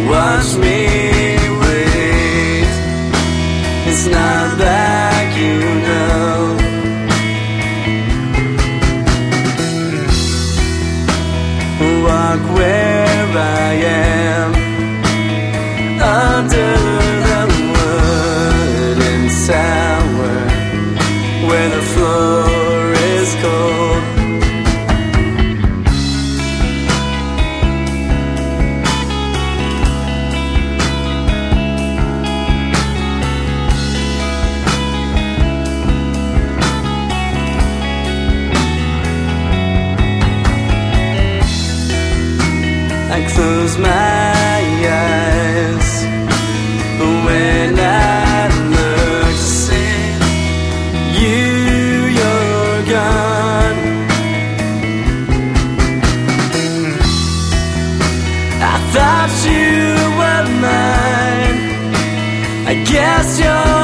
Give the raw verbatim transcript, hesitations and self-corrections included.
watch me wait. It's not like you know. Walk where I am, under the wood and sour, where the floor is cold. I close my eyes when I look to see you, you're gone. I thought you were mine. I guess you're